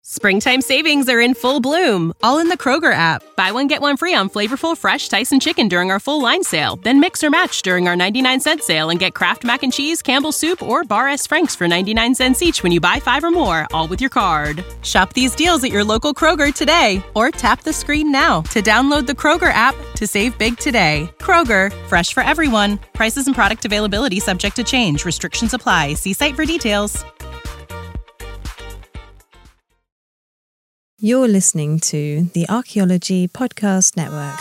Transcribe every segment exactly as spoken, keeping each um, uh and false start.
Springtime savings are in full bloom, all in the Kroger app. Buy one, get one free on flavorful, fresh Tyson chicken during our full line sale. Then mix or match during our ninety-nine cent sale and get Kraft Mac and Cheese, Campbell's Soup, or Bar S. Frank's for ninety-nine cents each when you buy five or more, all with your card. Shop these deals at your local Kroger today, or tap the screen now to download the Kroger app to save big today. Kroger, fresh for everyone. Prices and product availability subject to change. Restrictions apply. See site for details. You're listening to the Archaeology Podcast Network.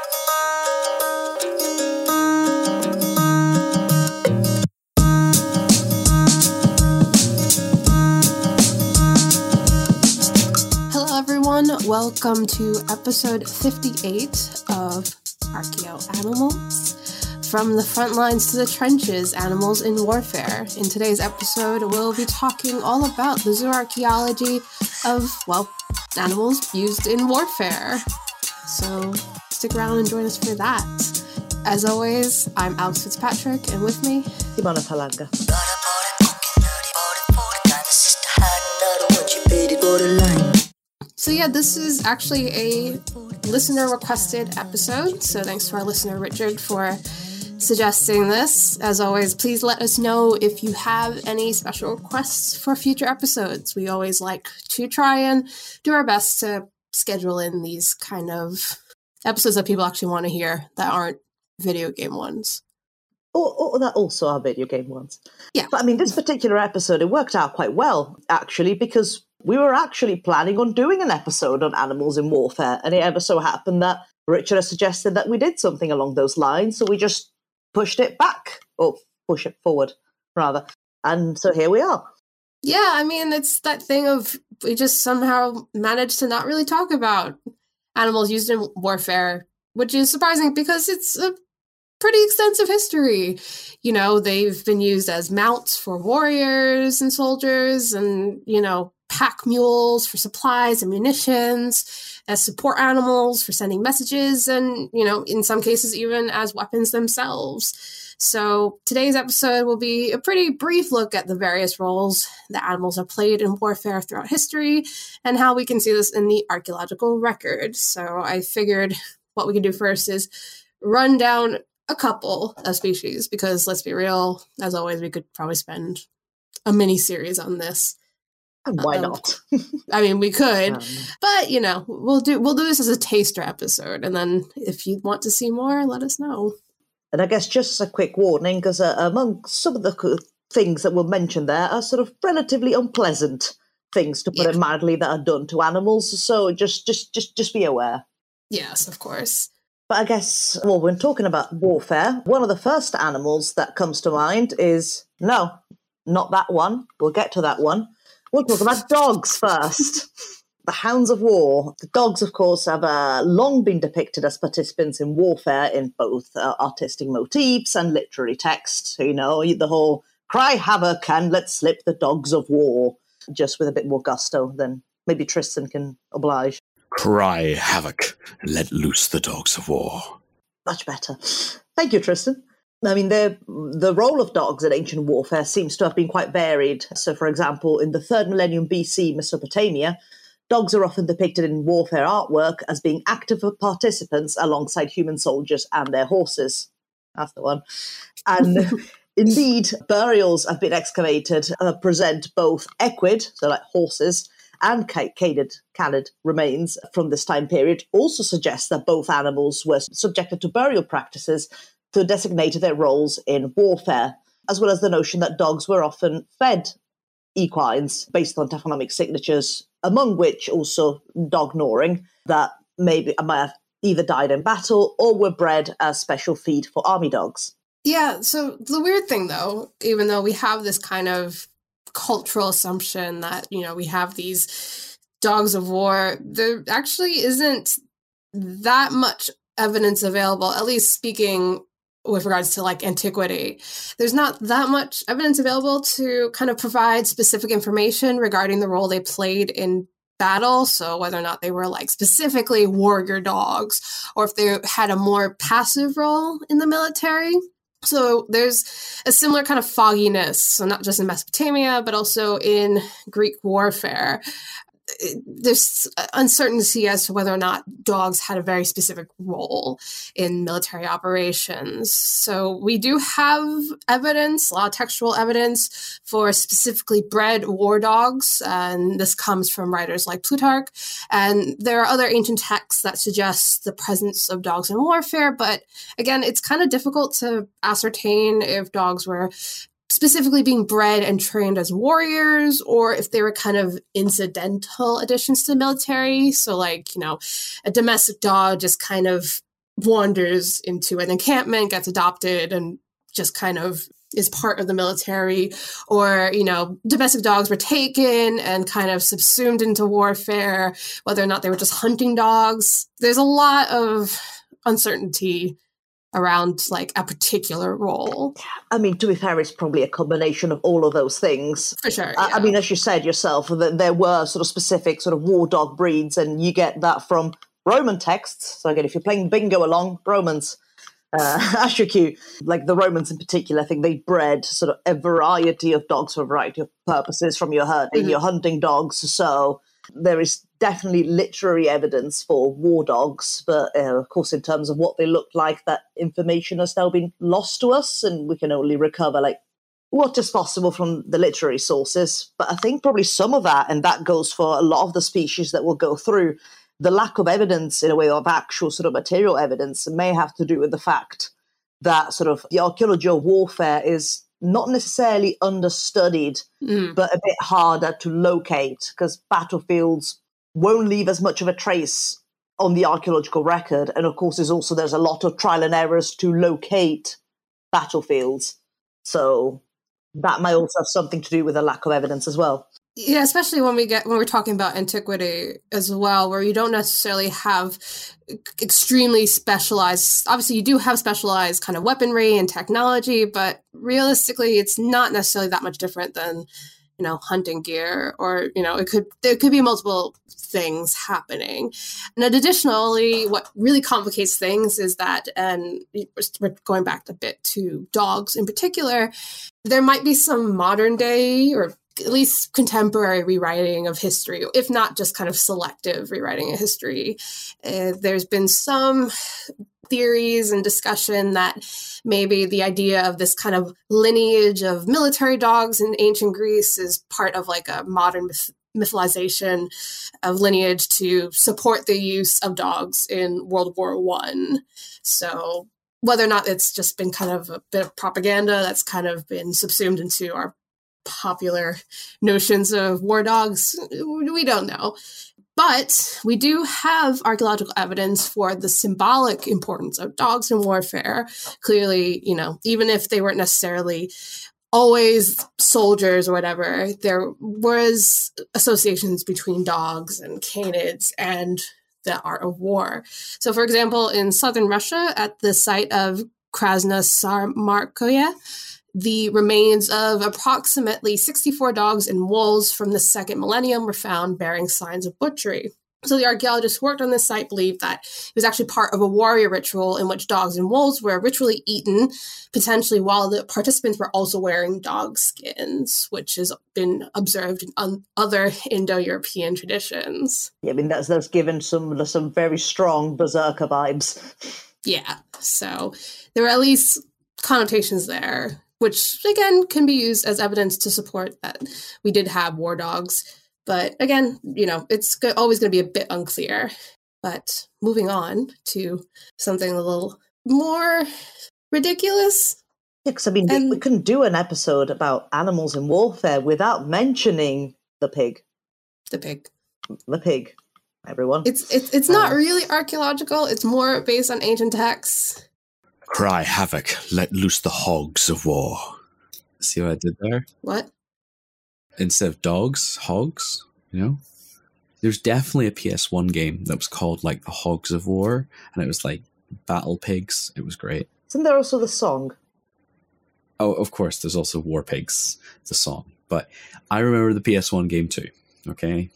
Hello everyone, welcome to episode fifty-eight of Archaeo Animals. From the front lines to the trenches, animals in warfare. In today's episode, we'll be talking all about the zooarchaeology of, well, animals used in warfare. So stick around and join us for that. As always, I'm Alex Fitzpatrick, and with me, Simona Palanga. So yeah, this is actually a listener-requested episode, so thanks to our listener Richard for suggesting this. As always, please let us know if you have any special requests for future episodes. We always like to try and do our best to schedule in these kind of episodes that people actually want to hear that aren't video game ones. Or, or that also are video game ones. Yeah. But I mean, this particular episode, it worked out quite well, actually, because we were actually planning on doing an episode on animals in warfare, and it ever so happened that Richard has suggested that we did something along those lines, so we just pushed it back, or push it forward, rather. And so here we are. Yeah, I mean, it's that thing of we just somehow managed to not really talk about animals used in warfare, which is surprising because it's a pretty extensive history. You know, they've been used as mounts for warriors and soldiers and, you know, pack mules for supplies and munitions, as support animals for sending messages, and, you know, in some cases, even as weapons themselves. So today's episode will be a pretty brief look at the various roles that animals have played in warfare throughout history and how we can see this in the archaeological record. So I figured what we could do first is run down a couple of species, because let's be real, as always, we could probably spend a mini series on this. And why um, not? I mean, we could, um, but you know, we'll do we'll do this as a taster episode, and then if you want to see more, let us know. And I guess just a quick warning, because uh, among some of the things that we'll mention there are sort of relatively unpleasant things, to put Yeah. it mildly, that are done to animals. So just, just, just, just be aware. Yes, of course. But I guess, well, when talking about warfare, one of the first animals that comes to mind is, no, not that one. We'll get to that one. We'll talk about dogs first. The hounds of war. The dogs, of course, have uh, long been depicted as participants in warfare in both uh, artistic motifs and literary texts. You know, the whole cry havoc and let's slip the dogs of war, just with a bit more gusto than maybe Tristan can oblige. Cry havoc and let loose the dogs of war. Much better. Thank you, Tristan. I mean, the the role of dogs in ancient warfare seems to have been quite varied. So, for example, in the third millennium B C Mesopotamia, dogs are often depicted in warfare artwork as being active participants alongside human soldiers and their horses. That's the one. And indeed, burials have been excavated uh, present both equid, so like horses, and canid, canid remains from this time period. Also suggests that both animals were subjected to burial practices to designate their roles in warfare, as well as the notion that dogs were often fed equines based on taphonomic signatures, among which also dog gnawing, that maybe might have either died in battle or were bred as special feed for army dogs. Yeah, so the weird thing, though, even though we have this kind of cultural assumption that, you know, we have these dogs of war, there actually isn't that much evidence available, at least speaking with regards to like antiquity. There's not that much evidence available to kind of provide specific information regarding the role they played in battle. So whether or not they were like specifically warrior dogs, or if they had a more passive role in the military. So there's a similar kind of fogginess, so not just in Mesopotamia, but also in Greek warfare. there's uncertainty as to whether or not dogs had a very specific role in military operations. So we do have evidence, a lot of textual evidence for specifically bred war dogs, and this comes from writers like Plutarch. And there are other ancient texts that suggest the presence of dogs in warfare, but again, it's kind of difficult to ascertain if dogs were specifically being bred and trained as warriors, or if they were kind of incidental additions to the military. So like, you know, a domestic dog just kind of wanders into an encampment, gets adopted, and just kind of is part of the military. Or, you know, domestic dogs were taken and kind of subsumed into warfare, whether or not they were just hunting dogs. There's a lot of uncertainty around like a particular role. I mean, to be fair, it's probably a combination of all of those things. For sure. I, yeah. I mean, as you said yourself, that there were sort of specific sort of war dog breeds, and you get that from Roman texts. So again, if you're playing bingo along, Romans, uh, Astroq, like the Romans in particular, I think they bred sort of a variety of dogs for a variety of purposes, from your herding, mm-hmm. your hunting dogs. So there is definitely literary evidence for war dogs, but uh, of course, in terms of what they looked like, that information has now been lost to us, and we can only recover like what is possible from the literary sources. But I think probably some of that, and that goes for a lot of the species that we'll go through, the lack of evidence in a way of actual sort of material evidence may have to do with the fact that sort of the archaeology of warfare is not necessarily understudied, mm. but a bit harder to locate, because battlefields won't leave as much of a trace on the archaeological record. And of course, there's also there's a lot of trial and errors to locate battlefields. So that might also have something to do with a lack of evidence as well. Yeah, especially when we get when we're talking about antiquity as well, where you don't necessarily have extremely specialized. Obviously, you do have specialized kind of weaponry and technology, but realistically, it's not necessarily that much different than, you know, hunting gear, or, you know, it could there could be multiple things happening. And then additionally, what really complicates things is that, and we're going back a bit to dogs in particular, there might be some modern day or at least contemporary rewriting of history, if not just kind of selective rewriting of history. Uh, there's been some theories and discussion that maybe the idea of this kind of lineage of military dogs in ancient Greece is part of like a modern myth- mythologization of lineage to support the use of dogs in World War One. So whether or not it's just been kind of a bit of propaganda that's kind of been subsumed into our popular notions of war dogs, we don't know. But we do have archaeological evidence for the symbolic importance of dogs in warfare. Clearly, you know, even if they weren't necessarily always soldiers or whatever, there was associations between dogs and canids and the art of war. So, for example, in southern Russia, at the site of Krasnosamarkoye, the remains of approximately sixty-four dogs and wolves from the second millennium were found bearing signs of butchery. So the archaeologists who worked on this site believed that it was actually part of a warrior ritual in which dogs and wolves were ritually eaten, potentially while the participants were also wearing dog skins, which has been observed in un- other Indo-European traditions. Yeah, I mean, that's, that's given some, some very strong berserker vibes. Yeah, so there were at least connotations there, which, again, can be used as evidence to support that we did have war dogs. But again, you know, it's go- always going to be a bit unclear. But moving on to something a little more ridiculous. Yeah, because, I mean, and- we, we couldn't do an episode about animals in warfare without mentioning the pig. The pig. The pig, everyone. It's, it's, it's not uh, really archaeological. It's more based on ancient texts. Cry havoc, let loose the hogs of war. See what I did there? What? Instead of dogs, hogs, you know? There's definitely a P S one game that was called, like, the Hogs of War, and it was, like, battle pigs. It was great. Isn't there also the song? Oh, of course, there's also War Pigs, the song. But I remember the P S one game, too, okay?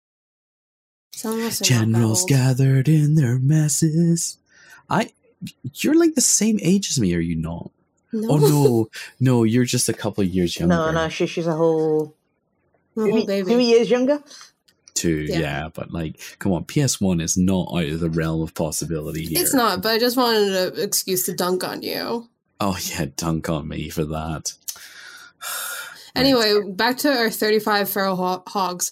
Generals gathered in their masses. I... You're like the same age as me, are you not? No. Oh, no. No, you're just a couple of years younger. No, no, she, she's a whole... A whole baby. Two years younger? two, yeah. yeah, but like, come on, P S one is not out of the realm of possibility here. It's not, but I just wanted an excuse to dunk on you. Oh yeah, dunk on me for that. Anyway, right. Back to our thirty-five feral ho- hogs.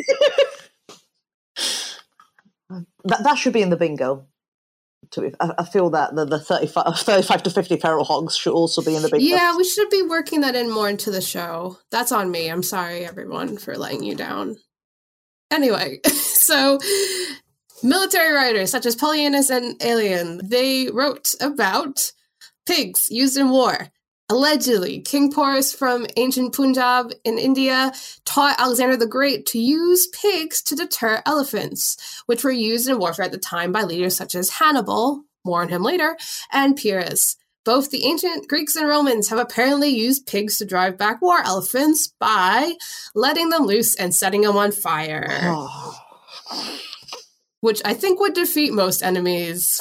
that, that should be in the bingo. To be, I, I feel that the, the thirty-five, thirty-five to fifty feral hogs should also be in the bingo. Yeah, we should be working that in more into the show. That's on me. I'm sorry, everyone, for letting you down. Anyway, so military writers such as Polyanus and Aelian, they wrote about pigs used in war. Allegedly, King Porus from ancient Punjab in India taught Alexander the Great to use pigs to deter elephants, which were used in warfare at the time by leaders such as Hannibal, more on him later, and Pyrrhus. Both the ancient Greeks and Romans have apparently used pigs to drive back war elephants by letting them loose and setting them on fire. Oh. Which I think would defeat most enemies.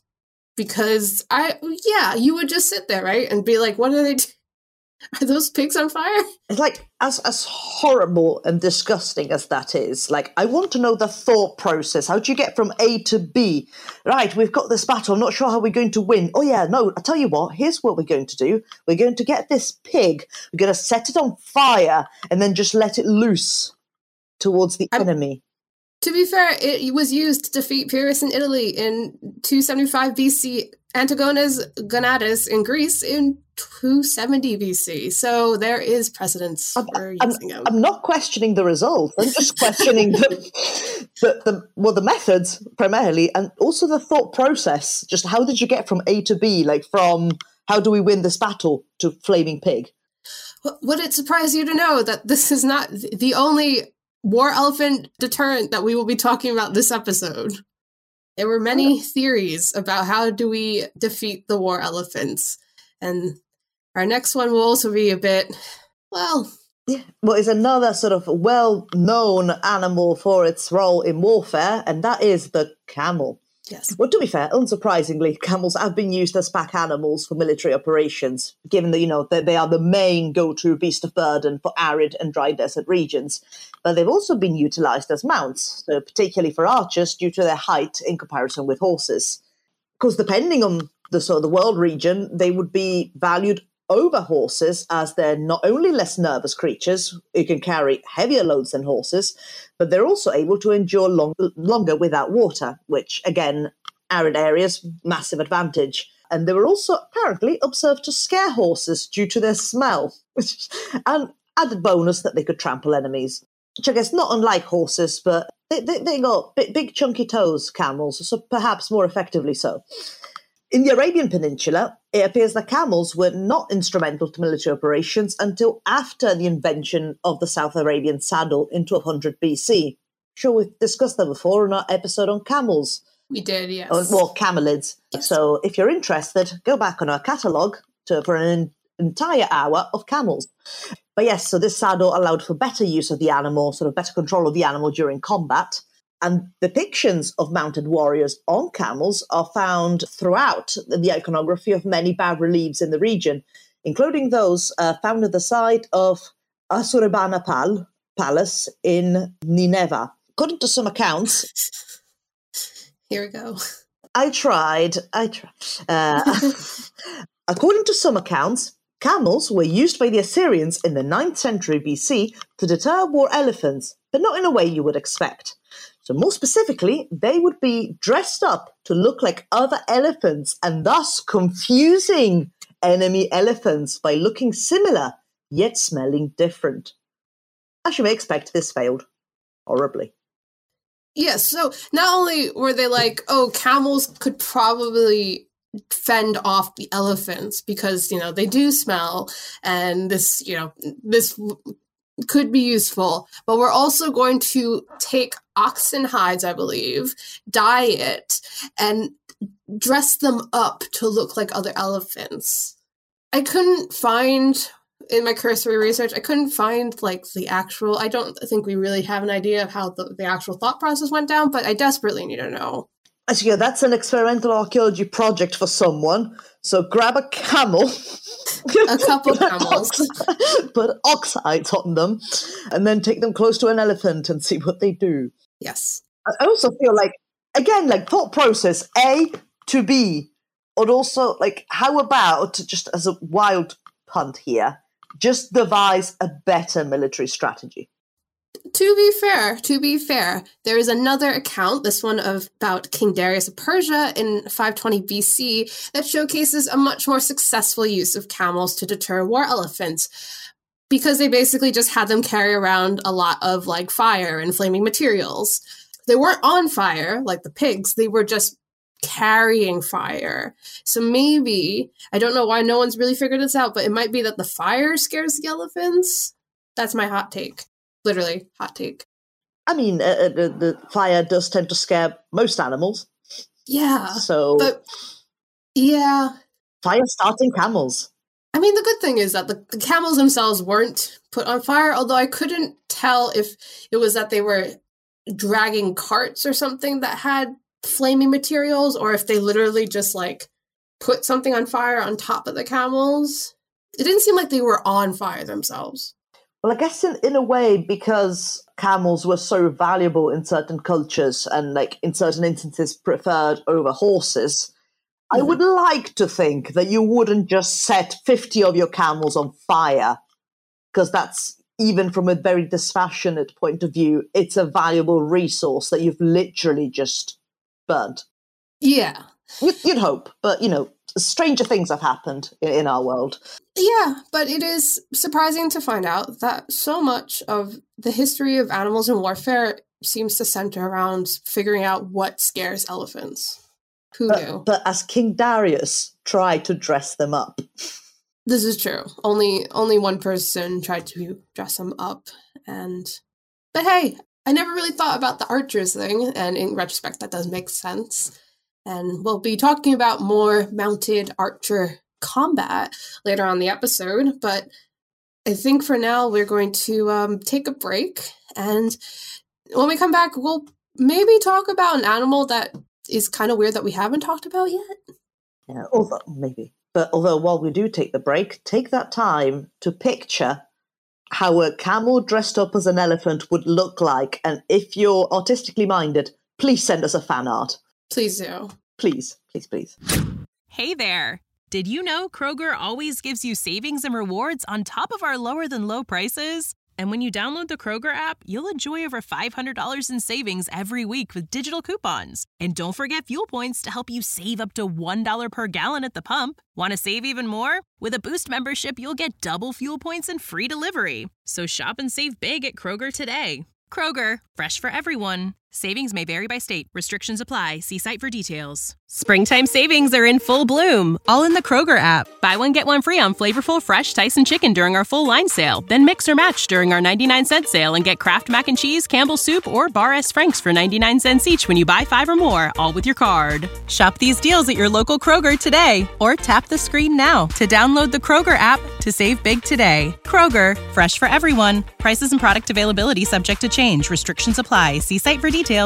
Because, I yeah, you would just sit there, right? And be like, what are they do? Are those pigs on fire? It's like, as as horrible and disgusting as that is, like, I want to know the thought process. How do you get from A to B? Right, we've got this battle. I'm not sure how we're going to win. Oh, yeah, no, I'll tell you what. Here's what we're going to do. We're going to get this pig. We're going to set it on fire and then just let it loose towards the I'm- enemy. To be fair, it was used to defeat Pyrrhus in Italy in two seventy-five B C, Antigonus Gonatas in Greece in two seventy B C. So there is precedence I'm, for I'm, using them. I'm not questioning the result. I'm just questioning the, the, the well, the methods primarily, and also the thought process. Just how did you get from A to B? Like from how do we win this battle to flaming pig? Would it surprise you to know that this is not the only war elephant deterrent that we will be talking about this episode? There were many theories about how do we defeat the war elephants. And our next one will also be a bit, well... Yeah, well, it's another sort of well-known animal for its role in warfare, and that is the camel. Yes. Well, to be fair, unsurprisingly, camels have been used as pack animals for military operations, given that, you know, that they are the main go-to beast of burden for arid and dry desert regions. But they've also been utilized as mounts, so particularly for archers due to their height in comparison with horses. Of course, depending on the sort of the world region, they would be valued over horses, as they're not only less nervous creatures who can carry heavier loads than horses, but they're also able to endure long, longer without water, which, again, arid areas, massive advantage. And they were also apparently observed to scare horses due to their smell, and added bonus that they could trample enemies, which I guess not unlike horses, but they, they, they got big, big chunky toes, camels, so perhaps more effectively so. In the Arabian Peninsula, it appears that camels were not instrumental to military operations until after the invention of the South Arabian saddle in twelve hundred B C. Sure, we've discussed that before in our episode on camels. We did, yes. Oh, well, camelids. Yes. So if you're interested, go back on our catalogue to, for an entire hour of camels. But yes, so this saddle allowed for better use of the animal, sort of better control of the animal during combat. And depictions of mounted warriors on camels are found throughout the iconography of many bas-reliefs in the region, including those uh, found at the site of Ashurbanipal Palace in Nineveh. According to some accounts... Here we go. I tried. I tried. Uh, according to some accounts, camels were used by the Assyrians in the ninth century B C to deter war elephants, but not in a way you would expect. So more specifically, they would be dressed up to look like other elephants and thus confusing enemy elephants by looking similar, yet smelling different. As you may expect, this failed horribly. Yes, so not only were they like, oh, camels could probably fend off the elephants because, you know, they do smell and this, you know, this could be useful, but we're also going to take oxen hides, I believe, dye it, and dress them up to look like other elephants. I couldn't find, in my cursory research, I couldn't find, like, the actual, I don't think we really have an idea of how the, the actual thought process went down, but I desperately need to know. As you go, that's an experimental archaeology project for someone. So grab a camel. A couple camels. Put oxides on them, and then take them close to an elephant and see what they do. Yes. I also feel like, again, like thought process, A to B. Or also, like, how about, just as a wild punt here, just devise a better military strategy? To be fair, to be fair, there is another account, this one of about King Darius of Persia in five twenty B C, that showcases a much more successful use of camels to deter war elephants, because they basically just had them carry around a lot of like fire and flaming materials. They weren't on fire like the pigs, they were just carrying fire. So maybe, I don't know why no one's really figured this out, but it might be that the fire scares the elephants. That's my hot take. Literally, hot take. I mean, uh, the, the fire does tend to scare most animals. Yeah. So, but yeah. Fire starting camels. I mean, the good thing is that the, the camels themselves weren't put on fire, although I couldn't tell if it was that they were dragging carts or something that had flaming materials, or if they literally just, like, put something on fire on top of the camels. It didn't seem like they were on fire themselves. Well, I guess in, in a way, because camels were so valuable in certain cultures and, like, in certain instances preferred over horses, mm-hmm. I would like to think that you wouldn't just set fifty of your camels on fire, because that's, even from a very dispassionate point of view, it's a valuable resource that you've literally just burnt. Yeah. You'd, you'd hope, but, you know, stranger things have happened in, in our world. Yeah, but it is surprising to find out that so much of the history of animals in warfare seems to center around figuring out what scares elephants. Who but, knew? But as King Darius tried to dress them up. This is true. Only only one person tried to dress them up. and But hey, I never really thought about the archers thing, and in retrospect, that does make sense. And we'll be talking about more mounted archer combat later on in the episode, but I think for now we're going to um, take a break, and when we come back, we'll maybe talk about an animal that is kind of weird that we haven't talked about yet. Yeah, although, maybe. But although while we do take the break, take that time to picture how a camel dressed up as an elephant would look like, and if you're artistically minded, please send us a fan art. Please do. Please, please, please. Hey there. Did you know Kroger always gives you savings and rewards on top of our lower than low prices? And when you download the Kroger app, you'll enjoy over five hundred dollars in savings every week with digital coupons. And don't forget fuel points to help you save up to one dollar per gallon at the pump. Want to save even more? With a Boost membership, you'll get double fuel points and free delivery. So shop and save big at Kroger today. Kroger, fresh for everyone. Savings may vary by state. Restrictions apply. See site for details. Springtime savings are in full bloom, all in the Kroger app. Buy one, get one free on flavorful, fresh Tyson chicken during our full line sale. Then mix or match during our ninety-nine cent sale and get Kraft Mac and Cheese, Campbell's Soup, or Bar S. Frank's for ninety-nine cents each when you buy five or more, all with your card. Shop these deals at your local Kroger today, or tap the screen now to download the Kroger app to save big today. Kroger, fresh for everyone. Prices and product availability subject to change. Restrictions apply. See site for details.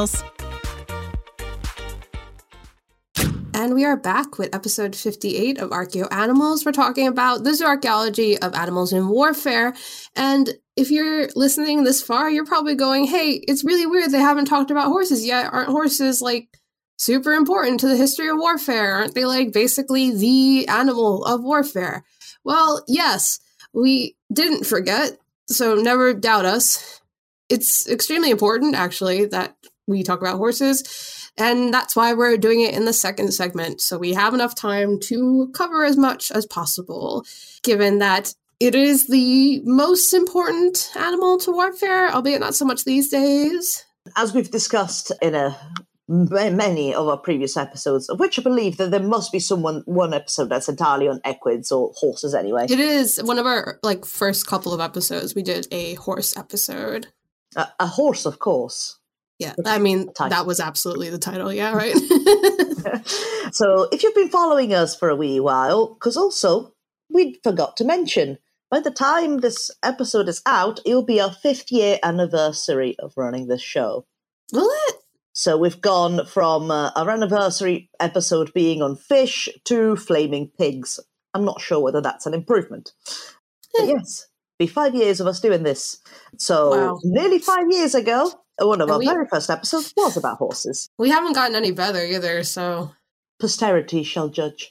And we are back with episode fifty-eight of Archaeo Animals. We're talking about the zooarchaeology of animals in warfare. And if you're listening this far, you're probably going, hey, it's really weird they haven't talked about horses yet. Aren't horses, like, super important to the history of warfare? Aren't they, like, basically the animal of warfare? Well, yes, we didn't forget, so never doubt us. It's extremely important, actually, that we talk about horses, and that's why we're doing it in the second segment, so we have enough time to cover as much as possible, given that it is the most important animal to warfare, albeit not so much these days. As we've discussed in a many of our previous episodes, of which I believe that there must be someone one episode that's entirely on equids or horses anyway. It is one of our like first couple of episodes. We did a horse episode. A, a horse, of course. Yeah, I mean, that was absolutely the title, yeah, right? So, if you've been following us for a wee while, because also, we forgot to mention, by the time this episode is out, it'll be our fifth year anniversary of running this show. Will it? So we've gone from uh, our anniversary episode being on fish to flaming pigs. I'm not sure whether that's an improvement. But yes, be five years of us doing this. So Wow. nearly five years ago, one of And our we- very first episodes was about horses. We haven't gotten any better either, so... Posterity shall judge.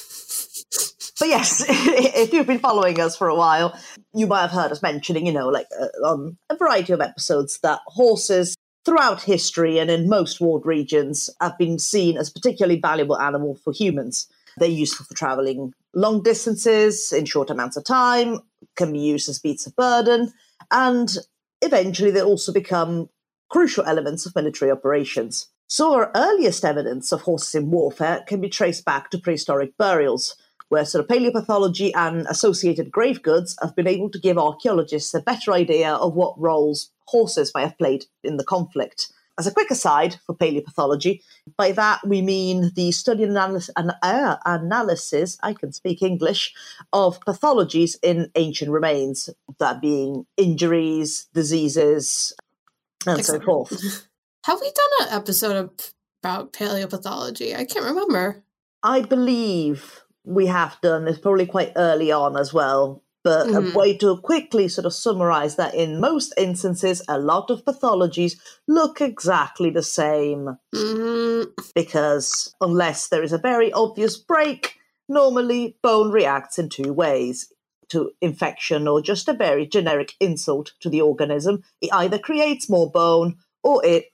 But yes, if you've been following us for a while, you might have heard us mentioning, you know, like uh, on a variety of episodes that horses throughout history and in most warred regions have been seen as a particularly valuable animal for humans. They're useful for travelling long distances in short amounts of time, can be used as beasts of burden, and eventually they also become crucial elements of military operations. So our earliest evidence of horses in warfare can be traced back to prehistoric burials, where sort of paleopathology and associated grave goods have been able to give archaeologists a better idea of what roles horses might have played in the conflict. As a quick aside for paleopathology, by that we mean the study and analysis, an, uh, analysis, I can speak English, of pathologies in ancient remains, that being injuries, diseases, and so Excellent. forth. Have we done an episode of, about paleopathology? I can't remember. I believe we have done, it's probably quite early on as well, but Mhm. a way to quickly sort of summarize that in most instances, a lot of pathologies look exactly the same, Mm, because unless there is a very obvious break, normally bone reacts in two ways. To infection or just a very generic insult to the organism. It either creates more bone or it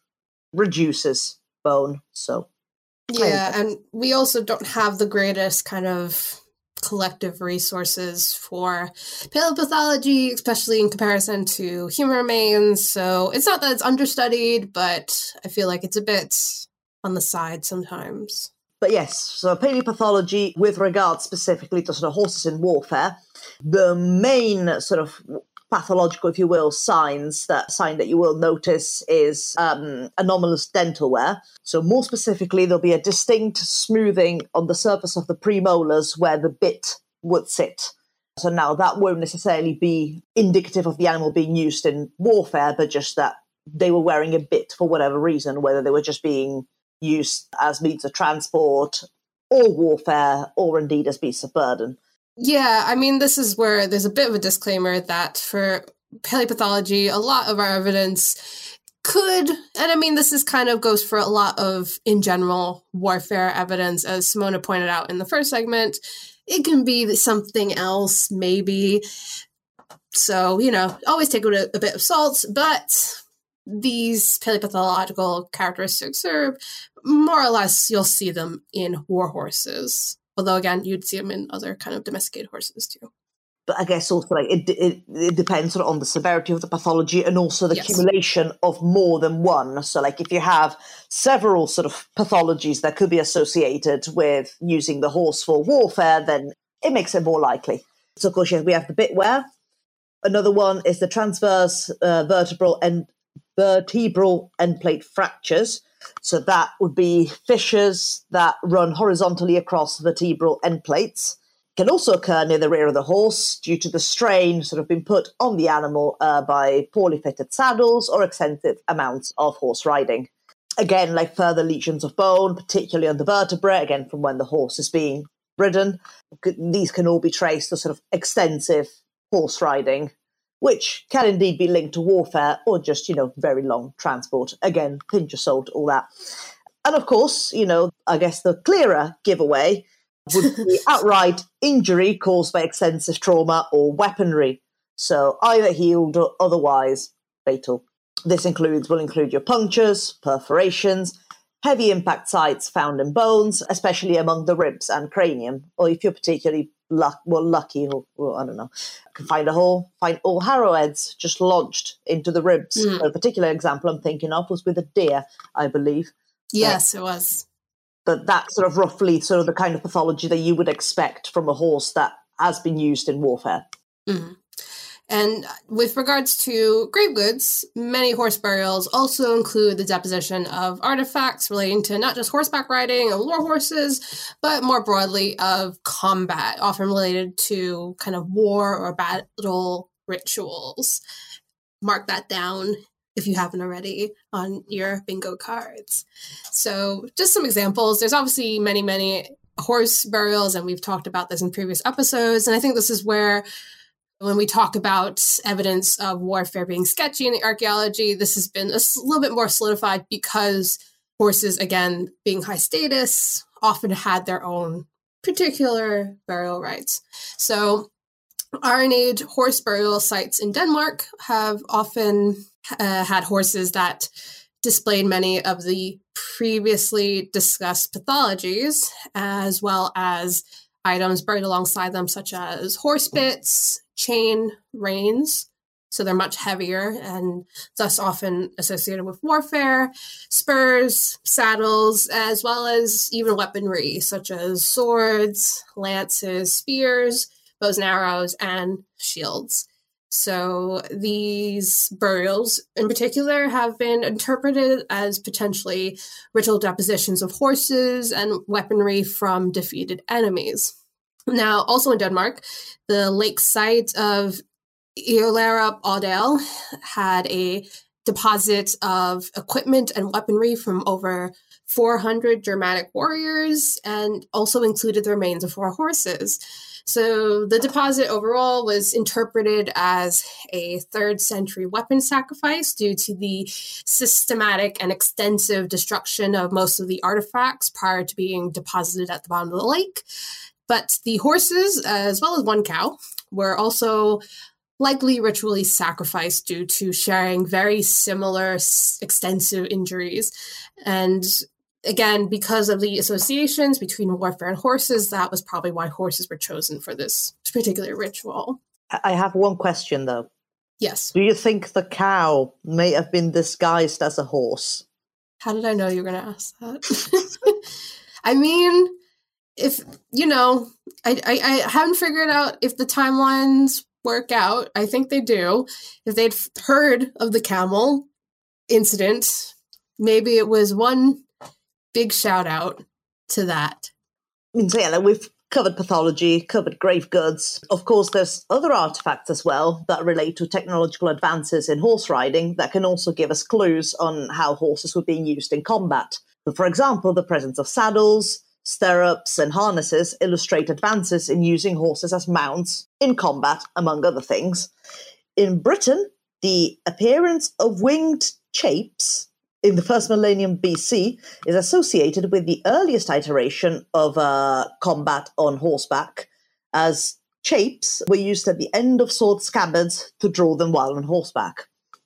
reduces bone. So yeah, and we also don't have the greatest kind of collective resources for paleopathology, especially in comparison to human remains. So it's not that it's understudied, but I feel like it's a bit on the side sometimes. But yes, so paleopathology with regard specifically to sort of horses in warfare, the main sort of pathological, if you will, signs, that sign that you will notice is um, anomalous dental wear. So more specifically, there'll be a distinct smoothing on the surface of the premolars where the bit would sit. So now that won't necessarily be indicative of the animal being used in warfare, but just that they were wearing a bit for whatever reason, whether they were just being used as means of transport or warfare or indeed as beasts of burden. Yeah, I mean, this is where there's a bit of a disclaimer that for paleopathology, a lot of our evidence could, and I mean, this is kind of goes for a lot of, in general, warfare evidence, as Simona pointed out in the first segment. It can be something else, maybe. So, you know, always take it with a, a bit of salt, but these paleopathological characteristics are more or less, you'll see them in war horses. Although, again, you'd see them in other kind of domesticated horses, too. But I guess also like it, it, it depends sort of on the severity of the pathology and also the Yes. accumulation of more than one. So like if you have several sort of pathologies that could be associated with using the horse for warfare, then it makes it more likely. So of course, yeah, we have the bit wear. Another one is the transverse uh, vertebral and vertebral end plate fractures. So that would be fissures that run horizontally across vertebral end plates. Can also occur near the rear of the horse due to the strain sort of being put on the animal uh, by poorly fitted saddles or extensive amounts of horse riding. Again, like further lesions of bone, particularly on the vertebrae, again from when the horse is being ridden. These can all be traced to sort of extensive horse riding, which can indeed be linked to warfare or just, you know, very long transport. Again, pinch of salt, all that. And of course, you know, I guess the clearer giveaway would be outright injury caused by extensive trauma or weaponry. So either healed or otherwise fatal. This includes, will include your punctures, perforations, heavy impact sites found in bones, especially among the ribs and cranium, or if you're particularly luck, well, lucky, or, or I don't know, can find a hole, find all arrowheads just lodged into the ribs. Mm. A particular example I'm thinking of was with a deer, I believe. Yes, it was. But that's sort of roughly sort of the kind of pathology that you would expect from a horse that has been used in warfare. Mm. And with regards to grave goods, many horse burials also include the deposition of artifacts relating to not just horseback riding and war horses, but more broadly of combat, often related to kind of war or battle rituals. Mark that down if you haven't already, on your bingo cards. So just some examples. There's obviously many, many horse burials, and we've talked about this in previous episodes. And I think this is where, when we talk about evidence of warfare being sketchy in the archaeology, this has been a little bit more solidified because horses, again, being high status, often had their own particular burial rites. So Iron Age horse burial sites in Denmark have often uh, had horses that displayed many of the previously discussed pathologies, as well as items buried alongside them, such as horse bits, chain reins, so they're much heavier and thus often associated with warfare, spurs, saddles, as well as even weaponry, such as swords, lances, spears, bows and arrows, and shields. So these burials in particular have been interpreted as potentially ritual depositions of horses and weaponry from defeated enemies. Now, also in Denmark, the lake site of Eolerup Odal had a deposit of equipment and weaponry from over four hundred Germanic warriors, and also included the remains of four horses. So the deposit overall was interpreted as a third century weapon sacrifice due to the systematic and extensive destruction of most of the artifacts prior to being deposited at the bottom of the lake. But the horses, as well as one cow, were also likely ritually sacrificed due to sharing very similar s- extensive injuries. And again, because of the associations between warfare and horses, that was probably why horses were chosen for this particular ritual. I have one question, though. Yes. Do you think the cow may have been disguised as a horse? How did I know you were going to ask that? I mean, if, you know, I, I, I haven't figured out if the timelines work out. I think they do. If they'd heard of the camel incident, maybe it was one big shout out to that. I mean, so yeah, like we've covered pathology, covered grave goods. Of course, there's other artifacts as well that relate to technological advances in horse riding that can also give us clues on how horses were being used in combat. So, for example, the presence of saddles, stirrups, and harnesses illustrate advances in using horses as mounts in combat, among other things. In Britain, the appearance of winged chapes in the first millennium B C is associated with the earliest iteration of uh, combat on horseback, as chapes were used at the end of sword scabbards to draw them while on horseback.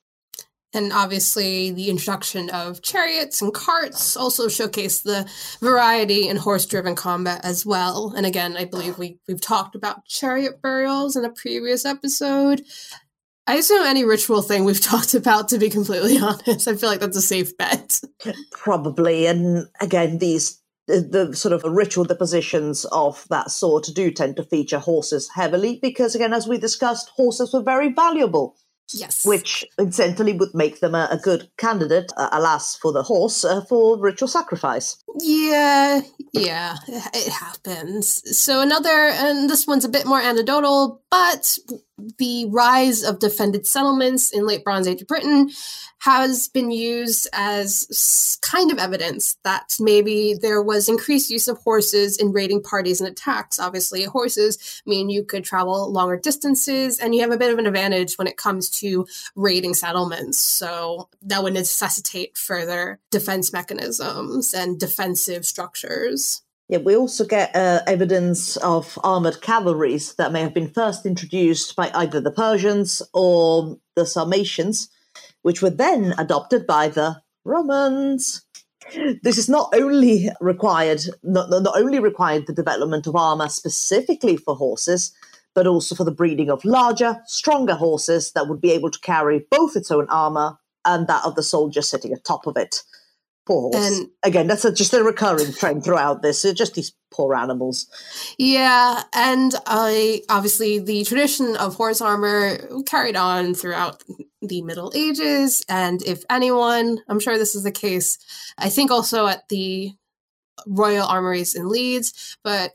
And obviously, the introduction of chariots and carts also showcased the variety in horse-driven combat as well. And again, I believe we, we've talked about chariot burials in a previous episode. I assume any ritual thing we've talked about, to be completely honest. I feel like that's a safe bet. Probably. And again, these the, the sort of ritual depositions of that sort do tend to feature horses heavily because, again, as we discussed, horses were very valuable. Yes. Which incidentally would make them a, a good candidate, uh, alas, for the horse, uh, for ritual sacrifice. Yeah, yeah, it happens. So another, and this one's a bit more anecdotal, but the rise of defended settlements in late Bronze Age Britain has been used as kind of evidence that maybe there was increased use of horses in raiding parties and attacks. Obviously, horses mean you could travel longer distances, and you have a bit of an advantage when it comes to raiding settlements. So that would necessitate further defense mechanisms and defensive structures. Yeah, we also get uh, evidence of armoured cavalries that may have been first introduced by either the Persians or the Sarmatians, which were then adopted by the Romans. This is not only required, not, not only required the development of armour specifically for horses, but also for the breeding of larger, stronger horses that would be able to carry both its own armour and that of the soldier sitting atop of it. Poor horse. And again, that's a, just a recurring trend throughout this. It's just these poor animals. Yeah, and I obviously the tradition of horse armor carried on throughout the Middle Ages. And if anyone, I'm sure this is the case, I think also at the Royal Armories in Leeds, but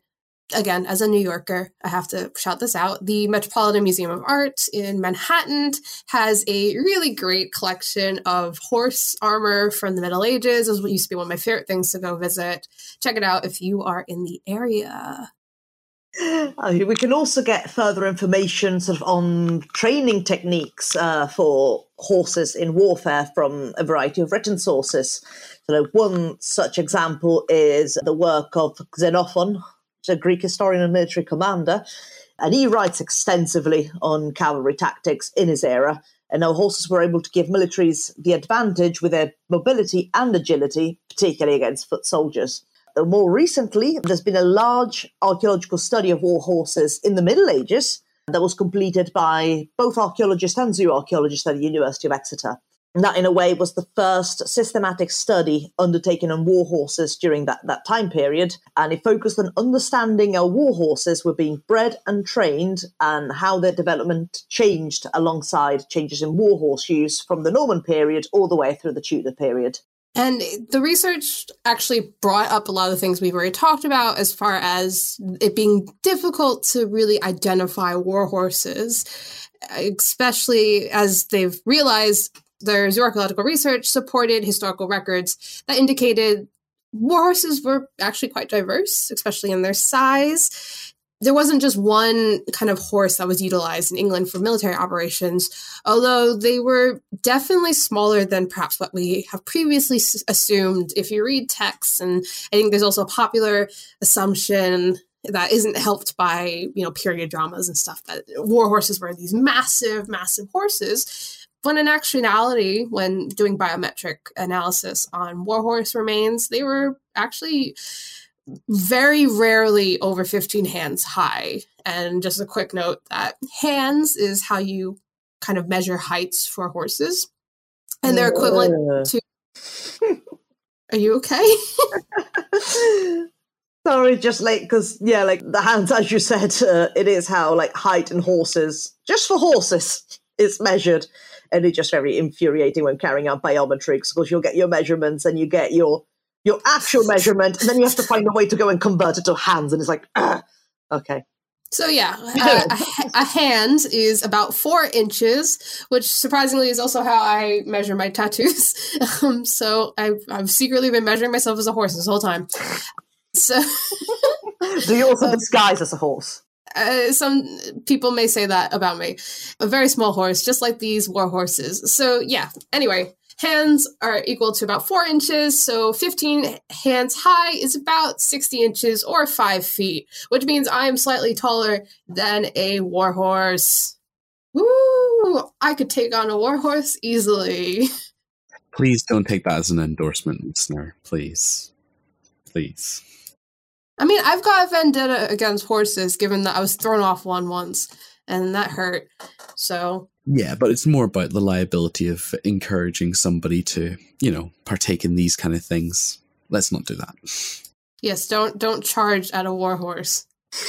again, as a New Yorker, I have to shout this out. The Metropolitan Museum of Art in Manhattan has a really great collection of horse armor from the Middle Ages. It used to be one of my favorite things to go visit. Check it out if you are in the area. Uh, we can also get further information sort of on training techniques uh, for horses in warfare from a variety of written sources. So one such example is the work of Xenophon, a Greek historian and military commander, and he writes extensively on cavalry tactics in his era, and how horses were able to give militaries the advantage with their mobility and agility, particularly against foot soldiers. More recently, there's been a large archaeological study of war horses in the Middle Ages that was completed by both archaeologists and zooarchaeologists at the University of Exeter. And that, in a way, was the first systematic study undertaken on war horses during that, that time period. And it focused on understanding how war horses were being bred and trained and how their development changed alongside changes in war horse use from the Norman period all the way through the Tudor period. And the research actually brought up a lot of the things we've already talked about as far as it being difficult to really identify war horses, especially as they've realized their zooarchaeological research supported historical records that indicated war horses were actually quite diverse, especially in their size. There wasn't just one kind of horse that was utilized in England for military operations, although they were definitely smaller than perhaps what we have previously s- assumed if you read texts. And I think there's also a popular assumption that isn't helped by, you know, period dramas and stuff, that war horses were these massive, massive horses. When in actuality, when doing biometric analysis on war horse remains, they were actually very rarely over fifteen hands high. And just a quick note that hands is how you kind of measure heights for horses. And they're equivalent to... Are you okay? Sorry, just like, because, yeah, like the hands, as you said, uh, it is how like height in horses, just for horses, is measured. And it's just very infuriating when carrying out biometrics, because you'll get your measurements and you get your your actual measurement, and then you have to find a way to go and convert it to hands, and it's like, ah, okay. So yeah, uh, a, a hand is about four inches, which surprisingly is also how I measure my tattoos. Um, so I've, I've secretly been measuring myself as a horse this whole time. So, do you also disguise as a horse? Uh, some people may say that about me. A very small horse, just like these war horses. So yeah, anyway, hands are equal to about four inches. So fifteen hands high is about sixty inches or five feet, which means I am slightly taller than a war horse. Woo! I could take on a war horse easily. Please don't take that as an endorsement, listener. Please. Please. I mean, I've got a vendetta against horses, given that I was thrown off one once, and that hurt. So yeah, but it's more about the liability of encouraging somebody to, you know, partake in these kind of things. Let's not do that. Yes, don't don't charge at a war horse.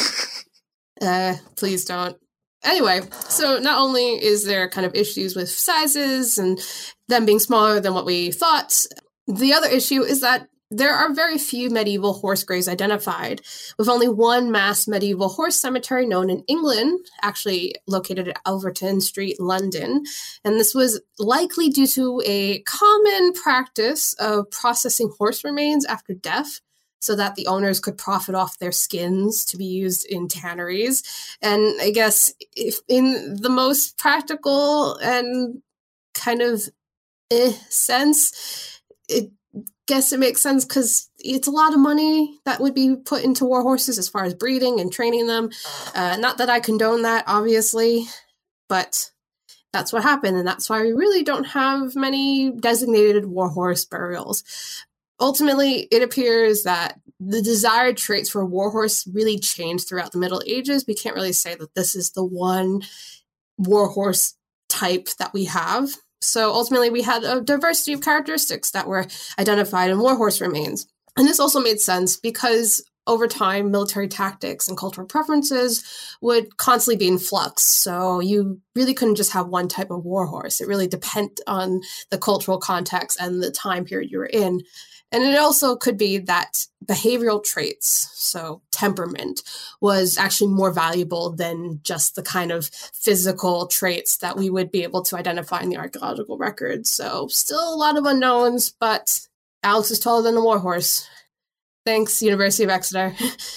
Uh, please don't. Anyway, so not only is there kind of issues with sizes and them being smaller than what we thought, the other issue is that there are very few medieval horse graves identified, with only one mass medieval horse cemetery known in England, actually located at Alverton Street, London. And this was likely due to a common practice of processing horse remains after death so that the owners could profit off their skins to be used in tanneries. And I guess if in the most practical and kind of eh sense, it guess it makes sense because it's a lot of money that would be put into war horses as far as breeding and training them. Uh, not that I condone that, obviously, but that's what happened, and that's why we really don't have many designated war horse burials. Ultimately, it appears that the desired traits for a war horse really changed throughout the Middle Ages. We can't really say that this is the one war horse type that we have. So ultimately, we had a diversity of characteristics that were identified in war horse remains. And this also made sense because over time, military tactics and cultural preferences would constantly be in flux. So you really couldn't just have one type of warhorse. It really depended on the cultural context and the time period you were in. And it also could be that behavioral traits, so temperament, was actually more valuable than just the kind of physical traits that we would be able to identify in the archaeological records. So still a lot of unknowns, but Alex is taller than the warhorse. Thanks, University of Exeter.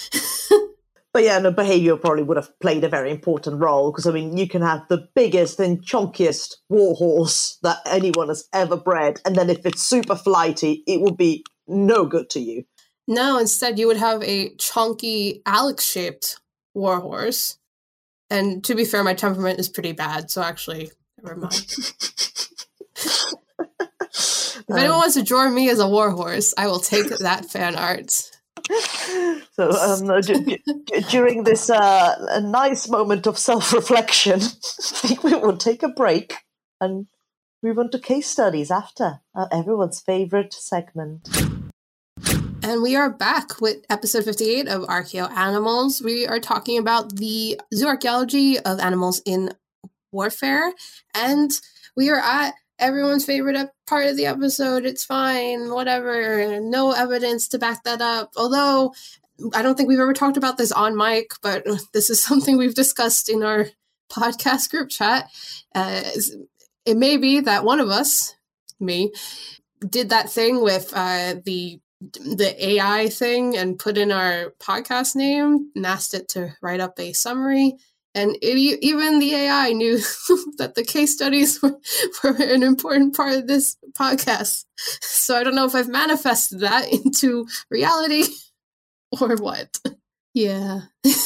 But yeah, no, behavior probably would have played a very important role because, I mean, you can have the biggest and chunkiest warhorse that anyone has ever bred, and then if it's super flighty, it will be no good to you. No, instead you would have a chunky Alex-shaped warhorse. And to be fair, my temperament is pretty bad, so actually, never mind. If anyone wants to draw me as a warhorse, I will take that fan art. So um, d- d- during this uh, a nice moment of self-reflection, I think we will take a break and move on to case studies after uh, everyone's favourite segment. And we are back with episode fifty-eight of Archaeo Animals. We are talking about the zooarchaeology of animals in warfare, and we are at everyone's favorite part of the episode. It's fine, whatever. No evidence to back that up. Although, I don't think we've ever talked about this on mic, but this is something we've discussed in our podcast group chat. Uh, it may be that one of us, me, did that thing with uh, the the A I thing and put in our podcast name and asked it to write up a summary. And it, even the A I knew that the case studies were, were an important part of this podcast. So I don't know if I've manifested that into reality or what. Yeah.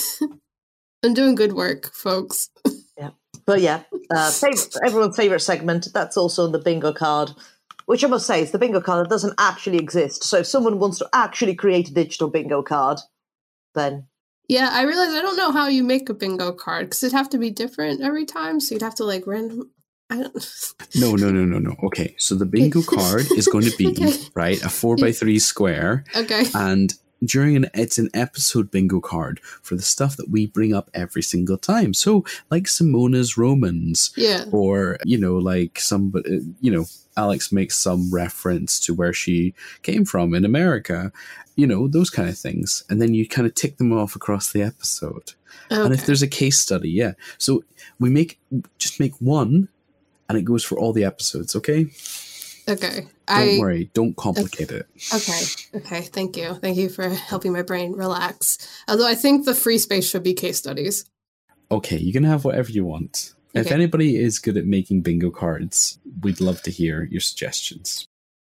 I'm doing good work, folks. Yeah. But yeah, uh, favorite, everyone's favourite segment, that's also on the bingo card, which I must say is the bingo card that doesn't actually exist. So if someone wants to actually create a digital bingo card, then... Yeah, I realize I don't know how you make a bingo card because it'd have to be different every time. So you'd have to like random. I don't. No, no, no, no, no. Okay, so the bingo card is going to be Okay. right a four by three square, Okay. and during an it's an episode bingo card for the stuff that we bring up every single time. So like Simona's Romans, Yeah. or you know, like some, you know, Alex makes some reference to where she came from in America. You know, those kind of things. And then you kind of tick them off across the episode. Okay. And if there's a case study, yeah. So we make, just make one and it goes for all the episodes, okay? Okay. Don't I, worry. Don't complicate okay. it. Okay. Okay. Thank you. Thank you for helping my brain relax. Although I think the free space should be case studies. Okay, you can have whatever you want. If Okay. anybody is good at making bingo cards, we'd love to hear your suggestions.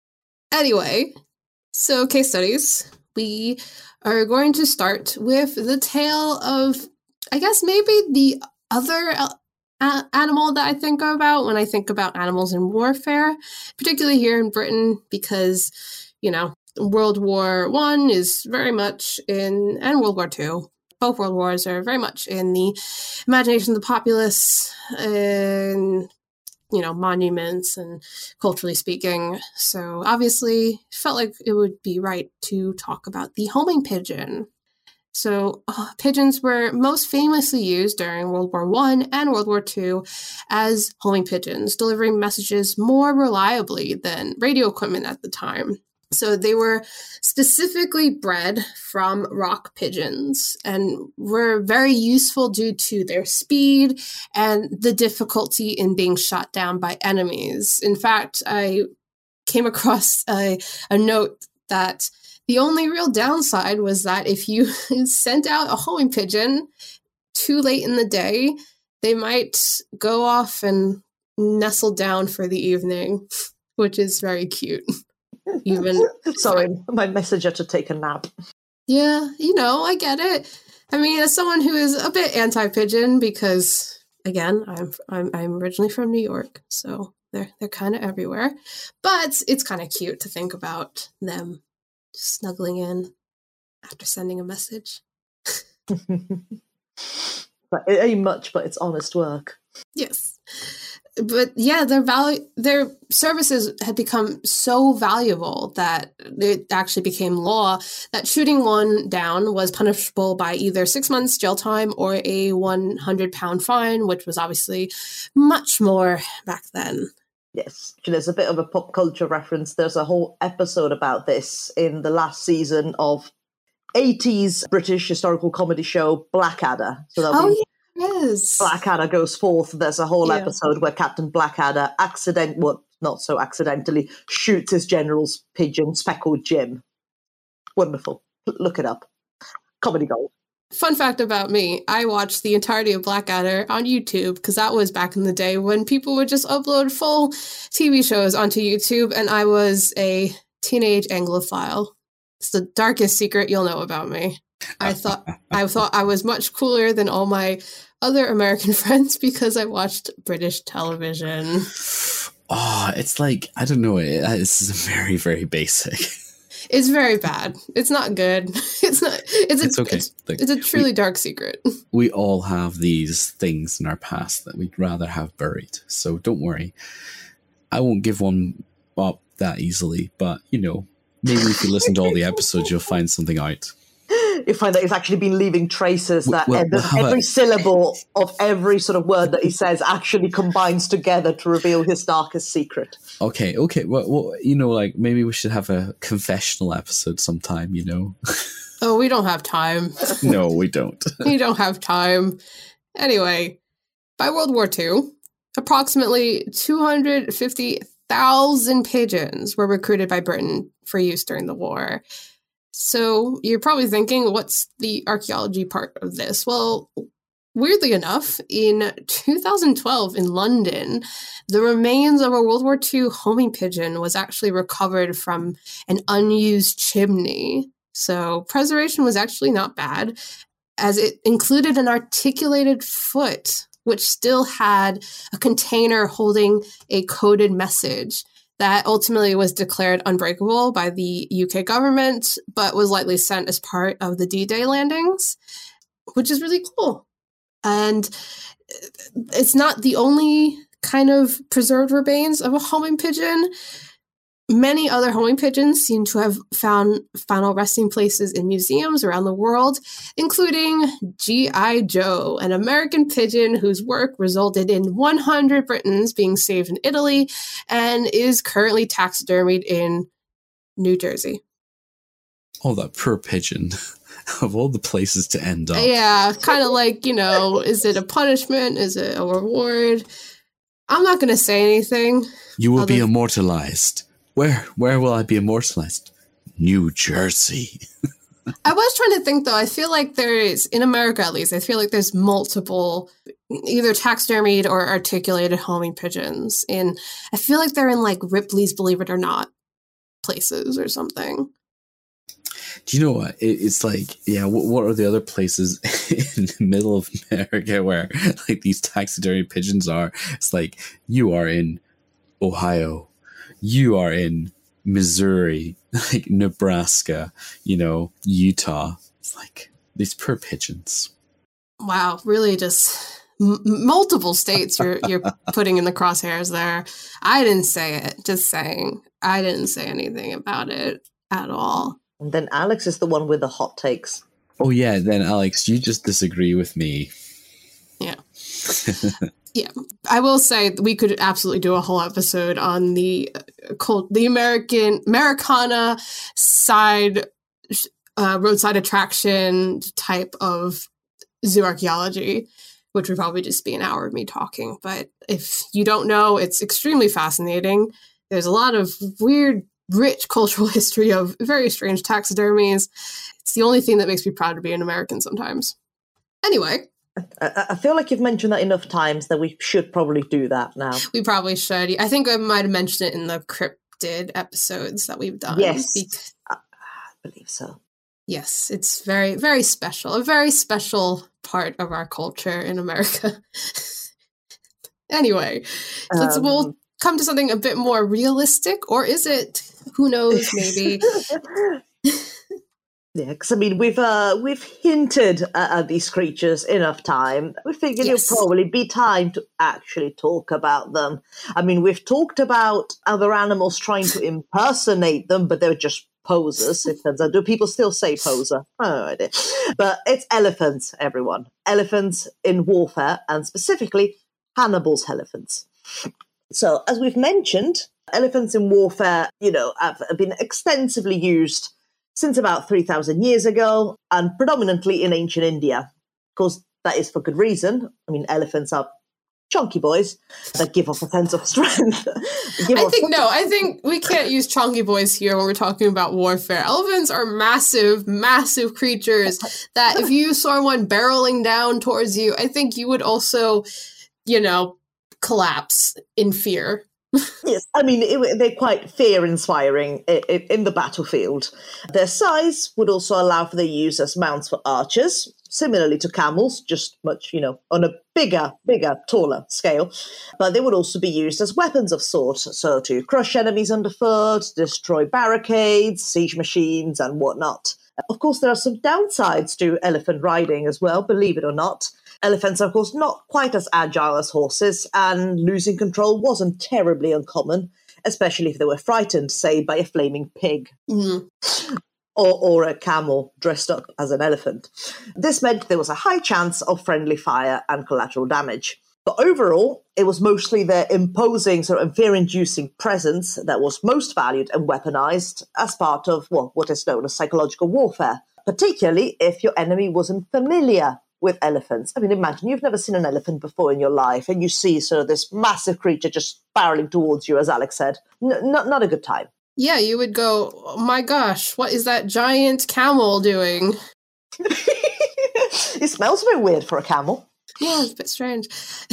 Anyway, so case studies. We are going to start with the tale of, I guess, maybe the other a- animal that I think about when I think about animals in warfare, particularly here in Britain, because, you know, World War One is very much in, and World War Two, both world wars are very much in the imagination of the populace, and you know, monuments and culturally speaking. So obviously felt like it would be right to talk about the homing pigeon. So uh, pigeons were most famously used during World War One and World War Two as homing pigeons, delivering messages more reliably than radio equipment at the time. So they were specifically bred from rock pigeons and were very useful due to their speed and the difficulty in being shot down by enemies. In fact, I came across a, a note that the only real downside was that if you sent out a homing pigeon too late in the day, they might go off and nestle down for the evening, which is very cute. Even Sorry, my messenger to take a nap. Yeah, you know, I get it. I mean, as someone who is a bit anti-pigeon, because again, I'm I'm, I'm originally from New York, so they're they're kind of everywhere. But it's kind of cute to think about them snuggling in after sending a message. But it ain't much, but it's honest work. Yes. but yeah, their value, their services had become so valuable that it actually became law that shooting one down was punishable by either six months jail time or a one hundred pound fine, which was obviously much more back then. Yes, there's a bit of a pop culture reference. There's a whole episode about this in the last season of eighties British historical comedy show Blackadder. So that'll Oh, be yes. Blackadder goes forth. There's a whole Yeah. episode where Captain Blackadder accident, well, not so accidentally, shoots his general's pigeon, Speckled Jim. Wonderful. Look it up. Comedy gold. Fun fact about me, I watched the entirety of Blackadder on YouTube because that was back in the day when people would just upload full T V shows onto YouTube, and I was a teenage Anglophile. It's the darkest secret you'll know about me. I thought I thought I was much cooler than all my other American friends because I watched British television. Oh, it's like, I don't know, it, this is very, very basic. It's very bad. It's not good. It's not. It's, a, It's okay. It's, Like, it's a truly we- dark secret. We all have these things in our past that we'd rather have buried. So don't worry. I won't give one up that easily, but, you know, maybe if you listen to all the episodes, you'll find something out. You find that he's actually been leaving traces that Well, every, well, how every about- syllable of every sort of word that he says actually combines together to reveal his darkest secret. Okay, okay. Well, well, you know, like, maybe we should have a confessional episode sometime, you know? Oh, we don't have time. No, we don't. We don't have time. Anyway, by World War Two, approximately two hundred fifty thousand pigeons were recruited by Britain for use during the war. So you're probably thinking, what's the archaeology part of this? Well, weirdly enough, in two thousand twelve in London, the remains of a World War Two homing pigeon was actually recovered from an unused chimney. So preservation was actually not bad, as it included an articulated foot, which still had a container holding a coded message that ultimately was declared unbreakable by the U K government, but was likely sent as part of the D-Day landings, which is really cool. And it's not the only kind of preserved remains of a homing pigeon. Many other homing pigeons seem to have found final resting places in museums around the world, including G I Joe, an American pigeon whose work resulted in one hundred Britons being saved in Italy and is currently taxidermied in New Jersey. Oh, that poor pigeon. Of all the places to end up. Yeah, kind of like, you know, is it a punishment? Is it a reward? I'm not going to say anything. You will Other- be immortalized. Where where will I be immortalized? New Jersey. I was trying to think, though. I feel like there is, in America at least, I feel like there's multiple either taxidermied or articulated homing pigeons. And I feel like they're in like Ripley's Believe It or Not places or something. Do you know what? It, it's like, yeah, what, what are the other places in the middle of America where like these taxidermy pigeons are? It's like, you are in Ohio. You are in Missouri, like Nebraska, you know, Utah. It's like these poor pigeons. Wow, really just m- multiple states you're you're putting in the crosshairs there. I didn't say it, just saying. I didn't say anything about it at all. And then Alex is the one with the hot takes. Oh yeah, then Alex, you just disagree with me. Yeah. Yeah, I will say that we could absolutely do a whole episode on the uh, cult, the American Americana side, uh, roadside attraction type of zoo archaeology, which would probably just be an hour of me talking. But if you don't know, it's extremely fascinating. There's a lot of weird, rich cultural history of very strange taxidermies. It's the only thing that makes me proud to be an American sometimes. Anyway. I, I feel like you've mentioned that enough times that we should probably do that now. We probably should. I think I might have mentioned it in the cryptid episodes that we've done. Yes, Be- I, I believe so. yes, it's very, very special. A very special part of our culture in America. Anyway, so let's, Um, we'll come to something a bit more realistic, or is it? Who knows, maybe. Yeah, because I mean, we've uh, we've hinted at, at these creatures enough time. We figured Yes. it'll probably be time to actually talk about them. I mean, we've talked about other animals trying to impersonate them, but they're just posers. It turns out, do people still say poser? I have no idea. But it's elephants, everyone. Elephants in warfare, and specifically Hannibal's elephants. So, as we've mentioned, elephants in warfare, you know, have, have been extensively used since about three thousand years ago, and predominantly in ancient India. Of course, that is for good reason. I mean, elephants are chunky boys that give off a sense of strength. Give I off- think, no, I think we can't use chunky boys here when we're talking about warfare. Elephants are massive, massive creatures that if you saw one barreling down towards you, I think you would also, you know, collapse in fear. Yes, I mean, it, they're quite fear-inspiring in, in the battlefield. Their size would also allow for their use as mounts for archers, similarly to camels, just much, you know, on a bigger, bigger, taller scale. But they would also be used as weapons of sorts, so to crush enemies underfoot, destroy barricades, siege machines, and whatnot. Of course, there are some downsides to elephant riding as well, believe it or not. Elephants are, of course, not quite as agile as horses, and losing control wasn't terribly uncommon, especially if they were frightened, say, by a flaming pig. Mm. Or, or a camel dressed up as an elephant. This meant there was a high chance of friendly fire and collateral damage. But overall, it was mostly their imposing, sort of fear-inducing presence that was most valued and weaponized as part of, well, what is known as psychological warfare, particularly if your enemy wasn't familiar with elephants. I mean, imagine you've never seen an elephant before in your life, and you see sort of this massive creature just barreling towards you, as Alex said. N- not, not a good time. Yeah, you would go, oh my gosh, what is that giant camel doing? It smells a bit weird for a camel. Yeah, it's a bit strange.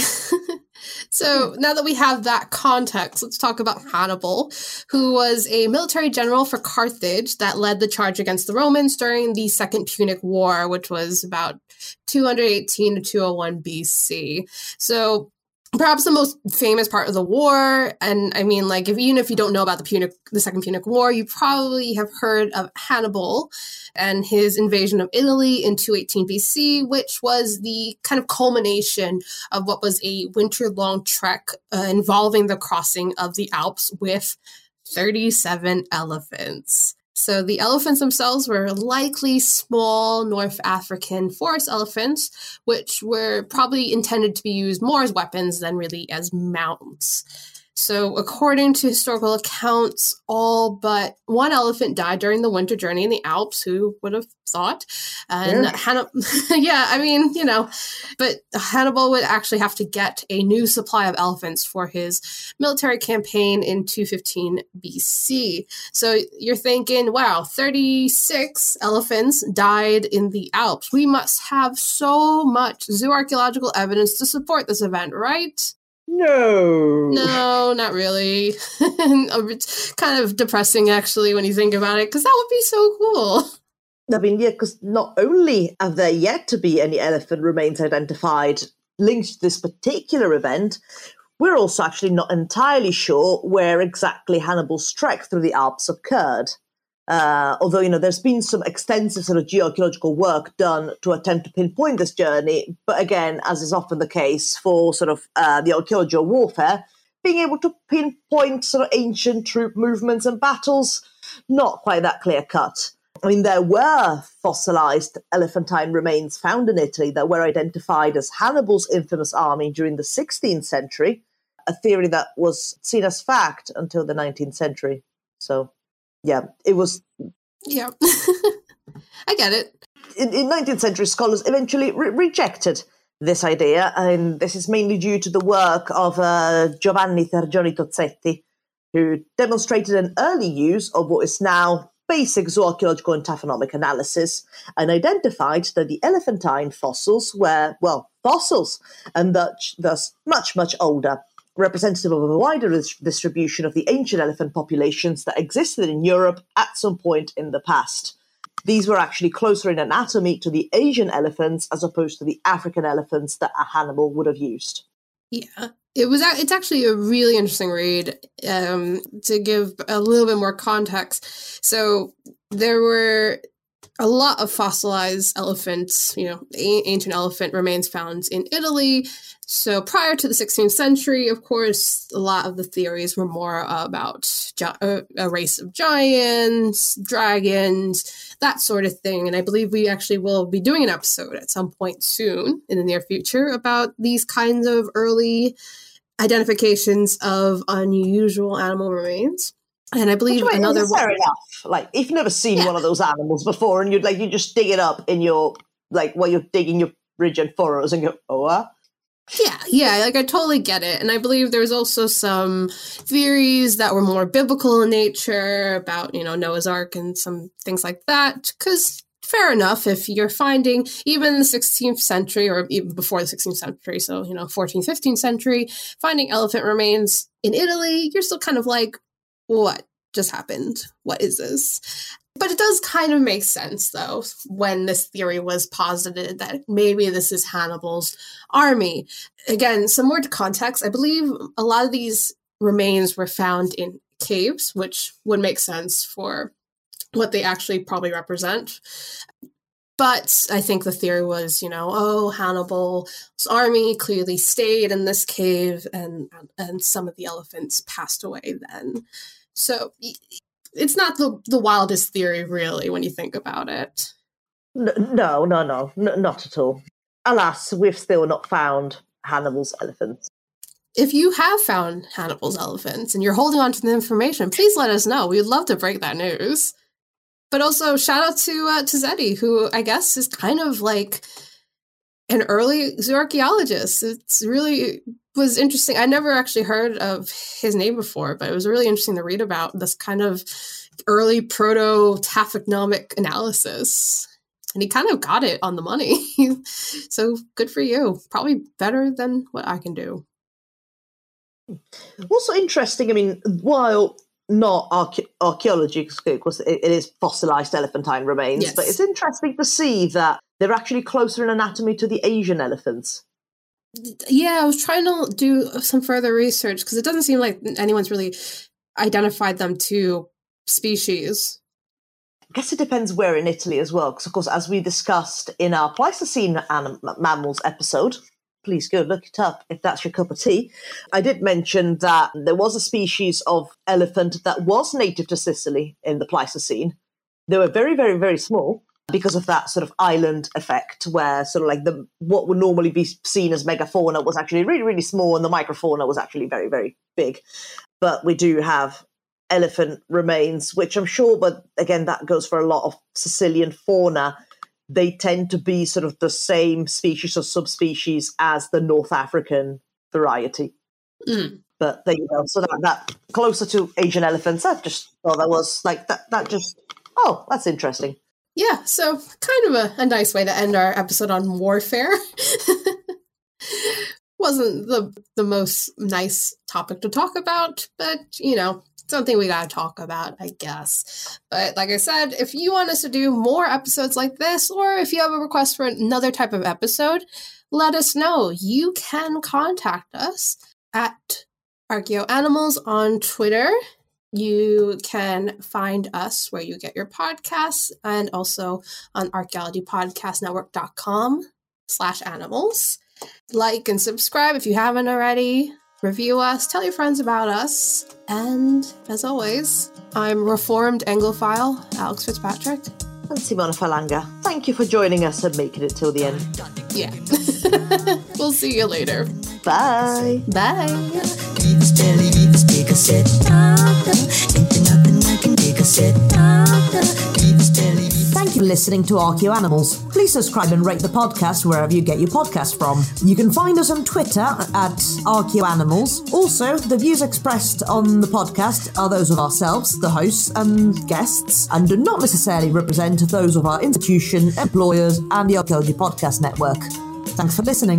So now that we have that context, let's talk about Hannibal, who was a military general for Carthage that led the charge against the Romans during the Second Punic War, which was about two eighteen to two oh one B C. So perhaps the most famous part of the war, and I mean, like, if even if you don't know about the Punic, the Second Punic War, you probably have heard of Hannibal and his invasion of Italy in two eighteen B C, which was the kind of culmination of what was a winter-long trek uh, involving the crossing of the Alps with thirty-seven elephants. So the elephants themselves were likely small North African forest elephants, which were probably intended to be used more as weapons than really as mounts. So according to historical accounts, all but one elephant died during the winter journey in the Alps. Who would have thought? And Yeah. Hannibal, yeah, I mean, you know, but Hannibal would actually have to get a new supply of elephants for his military campaign in two fifteen B C. So you're thinking, wow, thirty-six elephants died in the Alps. We must have so much zooarchaeological evidence to support this event, right? No. No, not really. It's kind of depressing, actually, when you think about it, because that would be so cool. I mean, yeah, because not only have there yet to be any elephant remains identified linked to this particular event, we're also actually not entirely sure where exactly Hannibal's trek through the Alps occurred. Uh, although, you know, there's been some extensive sort of geoarchaeological work done to attempt to pinpoint this journey. But again, as is often the case for sort of uh, the archaeology of warfare, being able to pinpoint sort of ancient troop movements and battles, not quite that clear cut. I mean, there were fossilized elephantine remains found in Italy that were identified as Hannibal's infamous army during the sixteenth century, a theory that was seen as fact until the nineteenth century. So, yeah, it was... Yeah. I get it. In, in nineteenth century, scholars eventually re- rejected this idea, and this is mainly due to the work of uh, Giovanni Tergioni Tozzetti, who demonstrated an early use of what is now basic zooarchaeological and taphonomic analysis, and identified that the elephantine fossils were, well, fossils, and thus, thus much, much older, representative of a wider dis- distribution of the ancient elephant populations that existed in Europe at some point in the past. These were actually closer in anatomy to the Asian elephants as opposed to the African elephants that a Hannibal would have used. Yeah. It was. It's actually a really interesting read. Um, to give a little bit more context, so there were a lot of fossilized elephants, you know, a- ancient elephant remains found in Italy. So prior to the sixteenth century, of course, a lot of the theories were more about gi- a race of giants, dragons, that sort of thing. And I believe we actually will be doing an episode at some point soon in the near future about these kinds of early identifications of unusual animal remains. And I believe Which, another is fair enough. Like, if you've never seen Yeah. one of those animals before, and you'd like you just dig it up in your like while you're digging your ridge and furrows, and go, oh, uh? Yeah, yeah, like I totally get it. And I believe there's also some theories that were more biblical in nature about, you know, Noah's Ark and some things like that. Because fair enough, if you're finding, even in the sixteenth century or even before the sixteenth century, so, you know, fourteenth, fifteenth century, finding elephant remains in Italy, you're still kind of like, what just happened? What is this? But it does kind of make sense, though, when this theory was posited that maybe this is Hannibal's army. Again, some more context. I believe a lot of these remains were found in caves, which would make sense for what they actually probably represent. But I think the theory was, you know, oh, Hannibal's army clearly stayed in this cave, and and some of the elephants passed away then. So it's not the, the wildest theory, really, when you think about it. No, no, no, no, n- not at all. Alas, we've still not found Hannibal's elephants. If you have found Hannibal's elephants and you're holding on to the information, please let us know. We'd love to break that news. But also, shout out to uh, to Zeddy, who I guess is kind of like an early zooarchaeologist. It's really was interesting. I never actually heard of his name before, but it was really interesting to read about this kind of early proto-taphonomic analysis. And he kind of got it on the money. So good for you. Probably better than what I can do. Also interesting, I mean, while not archae- archaeology, because it, it is fossilized elephantine remains, Yes. but it's interesting to see that they're actually closer in anatomy to the Asian elephants. Yeah, I was trying to do some further research because it doesn't seem like anyone's really identified them to species. I guess it depends where in Italy as well, because of course, as we discussed in our Pleistocene anim- mammals episode, please go look it up if that's your cup of tea, I did mention that there was a species of elephant that was native to Sicily in the Pleistocene. They were very, very, very small because of that sort of island effect where sort of like the what would normally be seen as megafauna was actually really, really small, and the microfauna was actually very, very big. But we do have elephant remains, which I'm sure, but again, that goes for a lot of Sicilian fauna. They tend to be sort of the same species or subspecies as the North African variety. Mm. But there you go. So that, that closer to Asian elephants, I just thought that was like, that, that just, oh, that's interesting. Yeah, so kind of a, a nice way to end our episode on warfare. Wasn't the the most nice topic to talk about, but, you know, something we gotta talk about, I guess. But like I said, if you want us to do more episodes like this, or if you have a request for another type of episode, let us know. You can contact us at ArchaeoAnimals on Twitter. You can find us where you get your podcasts, and also on archaeology podcast network dot com slash animals. Like and subscribe if you haven't already. Review us, tell your friends about us. And as always, I'm Reformed Anglophile Alex Fitzpatrick. And Simona Falanga, thank you for joining us and making it till the end. Yeah. We'll see you later. Bye. Bye. Beavis belly, Beavis big, I said, doctor. Ain't there nothing I can dig, I said, doctor. Beavis belly, Beavis. Thank you for listening to ArchaeoAnimals. Please subscribe and rate the podcast wherever you get your podcast from. You can find us on Twitter at ArchaeoAnimals. Also, the views expressed on the podcast are those of ourselves, the hosts and guests, and do not necessarily represent those of our institution, employers, and the Archaeology Podcast Network. Thanks for listening.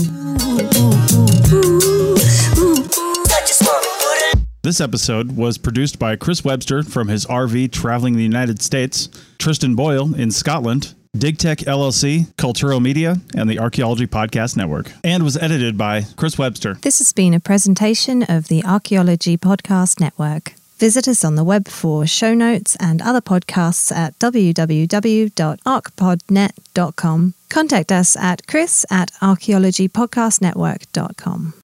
This episode was produced by Chris Webster from his R V traveling the United States, Tristan Boyle in Scotland, DigTech L L C, Cultural Media, and the Archaeology Podcast Network, and was edited by Chris Webster. This has been a presentation of the Archaeology Podcast Network. Visit us on the web for show notes and other podcasts at w w w dot archpodnet dot com. Contact us at chris at archaeology podcast network dot com.